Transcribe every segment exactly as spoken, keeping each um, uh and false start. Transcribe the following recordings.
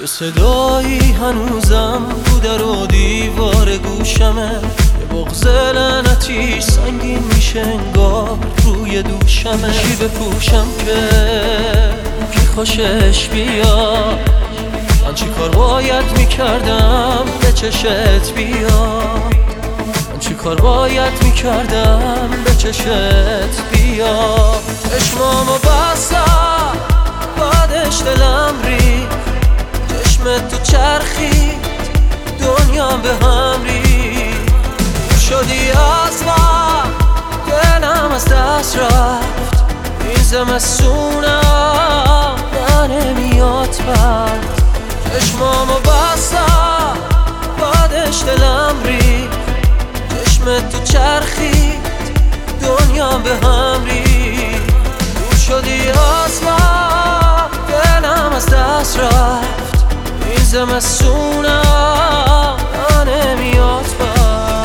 صدایی هنوزم تو در و دیوار گوشمه، یه بغض لعنتی سنگین میشه انگار روی دوشمه. چی بپوشم که کی خوشش بیاد؟ من چی کار باید میکردم به چشت بیاد؟ من چی کار باید میکردم به چشت بیاد؟ چشمامو بستم بعدش دلم ریخت، چشمت تو چرخید دنیام به هم ریخت. شدی از من دلم از دست رفت، این زمستونم نمیاد برد. چشمامو بستم بعدش دلم ریخت، چشمت تو چرخید دنیام به هم ریخت. دور شدی از من دلم از دست رفت، این زمستونم نمیاد برد.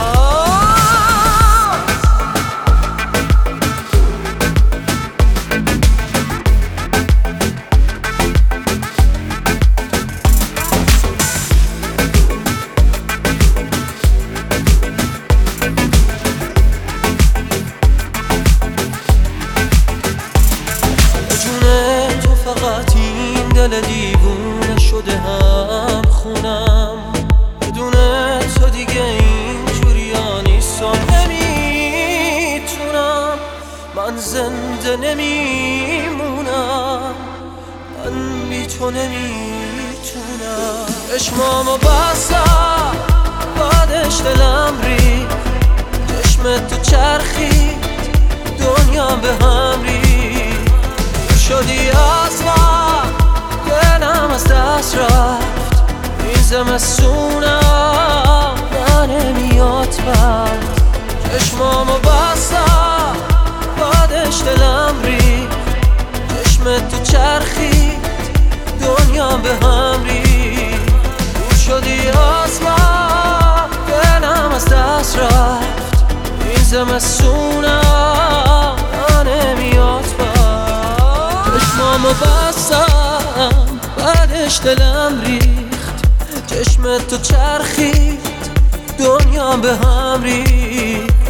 فقط این دل دیوونه شده هم خونم، بدون تو دیگه اینجوریا نیستم. نمیتونم، من زنده نمیمونم، من بی تو نمیتونم. چشمامو بستم بعدش دلم ریخت، چشمت تو چرخید دنیام به هم ریخت. شدی از من دلم از دست رفت، این زمستونم نمیاد برد. چشمامو بستم بعدش دلم ریخت، چشمت تو چرخید دنیام به هم ریخت. دور شدی از من دلم از دست رفت، این زمستونم نمیاد برد. چشمامو بستم بعدش دلم ریخت، چشمت تو چرخید دنیام به هم ریخت.